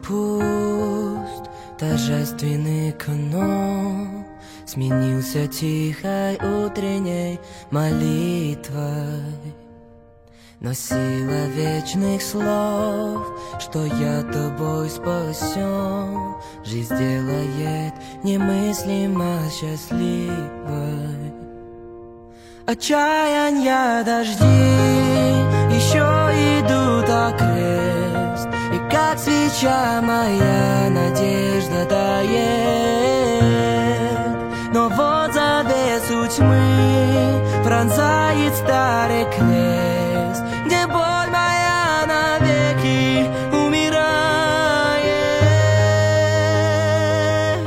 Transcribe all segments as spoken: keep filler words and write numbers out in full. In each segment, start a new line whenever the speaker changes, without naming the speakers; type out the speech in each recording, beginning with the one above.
пуст, торжественный канон сменился тихой утренней молитвой. Но сила вечных слов, что я тобой спасен, жизнь делает немыслимо счастливой. Отчаянья дожди еще идут окрест, и как свеча моя надежда тает. Но вот завесу тьмы пронзает старый крест, где боль моя навеки умирает.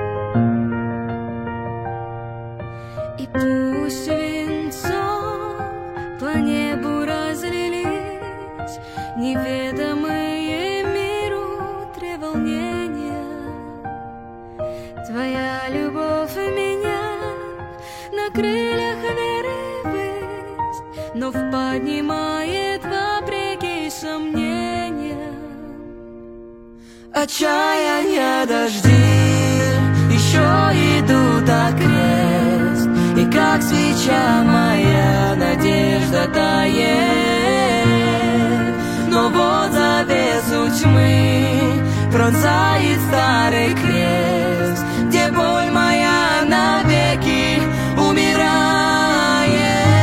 И пусть венцом по небу разлились неведомые миру треволнения, твоя любовь меня на крыльях веры ввысь, но поднимает вопреки сомнениям.
Отчаянья дожди еще идут окрест, и как свеча моя надежда тает. Но вот завесу тьмы пронзает старый крест, где боль моя навеки умирает.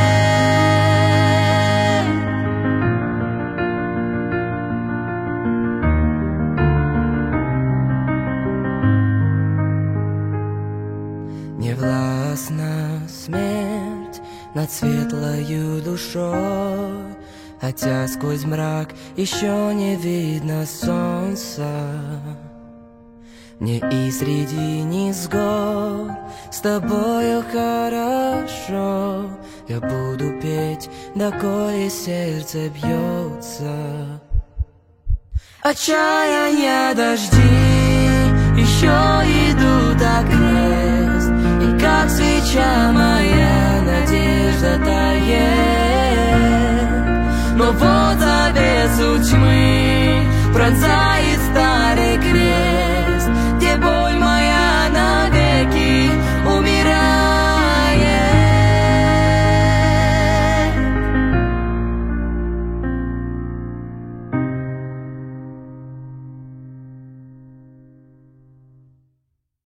Не властна смерть над светлою душой, хотя сквозь мрак еще не видно солнца. Мне и среди низгод с тобою хорошо, я буду петь, доколе сердце бьется. Отчаянья дожди еще идут окрест, и как свеча моя надежда тает. Но вот завесу тьмы пронзает сталь,